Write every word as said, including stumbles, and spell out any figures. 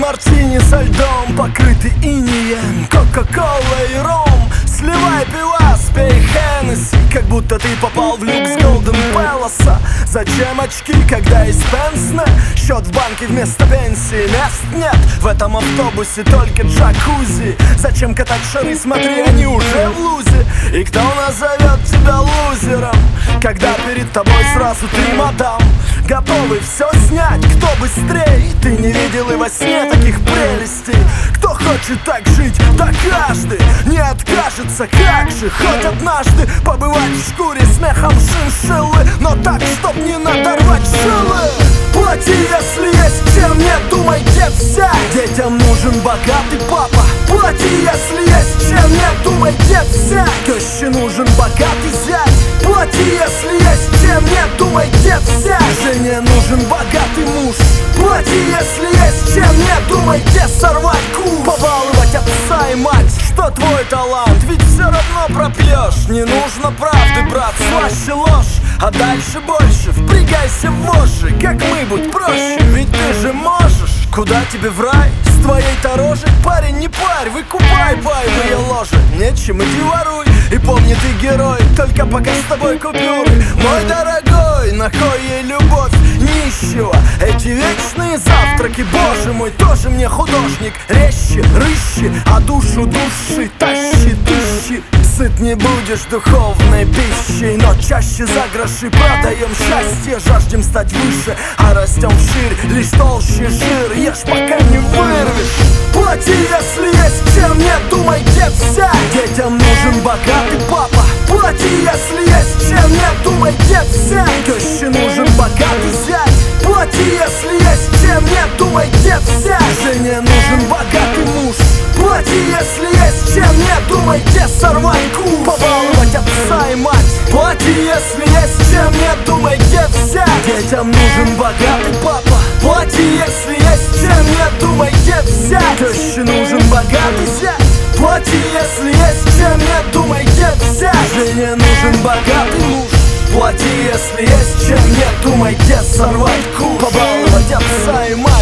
Мартини со льдом, покрытый инеем, кока-кола и ром. Сливай пива, спей Хеннесси, как будто ты попал в люкс Голден Пэласа. Зачем очки, когда есть пенсне? Счет в банке вместо пенсии. Мест нет, в этом автобусе только джакузи. Зачем катать шары, смотри, они уже в лузе. И кто назовет тебя лузером, когда перед тобой сразу три мадам, готовы все снять, кто быстрей? Ты не видел и во сне таких прелестей. Кто хочет так жить, да каждый не откажется, как же. Хоть однажды побывать в шкуре смехом шиншиллы, но так, чтоб не надорвать жилы. Плати, если есть, чем нет, думайте все. Детям нужен богатый папа. Плати, если есть, чем нет, думайте все. Теще нужен богатый зять. Плати, если есть, чем нет, думайте все. Жене нужен богатый муж. Плати, если есть, чем нет, думайте сорвать куш. Побаловать отца и мать, что твой талант, ведь все равно пропьешь. Не нужно правды, брат, слаще ложь, а дальше больше. Впрягайся в вожжи, как мы, будь проще, ведь ты же можешь. Куда тебе в рай? С твоей-то рожи? Парень, не парь, выкупай паевые ложи. Нечем, иди воруй, и помни, ты герой, только пока с тобой купюры. Мой дорогой, на кой ей любовь нищего? Эти вечные завтраки, боже мой, тоже мне художник. Резче, рыщи, а душу души тащи, тыщи. Сыт не будешь духовной пищей, но чаще за гроши продаем счастье. Жаждем стать выше, а растем вширь, лишь толще жир. Ешь, пока не вырвешь. Плати, если есть, чем нет, думайте все. Детям нужен богатый папа. Плати, если есть, чем нет, думайте все. Теще нужен богатый зять. Плати, если есть, чем нет, думайте все. Жене нужен богатый муж. Плати, если есть, чем нет, думайте сорвать куш. Побаловать отца и мать. Плати, если есть, чем нет, думайте все. Детям нужен богатый папа. Плати, если есть, чем нет, думайте все. Теще нужен богатый зять. Плати, если есть, чем нет, думайте все. Жене нужен богатый муж. Плати, если есть, чем нет, думайте сорвать куш. Побаловать отца и мать.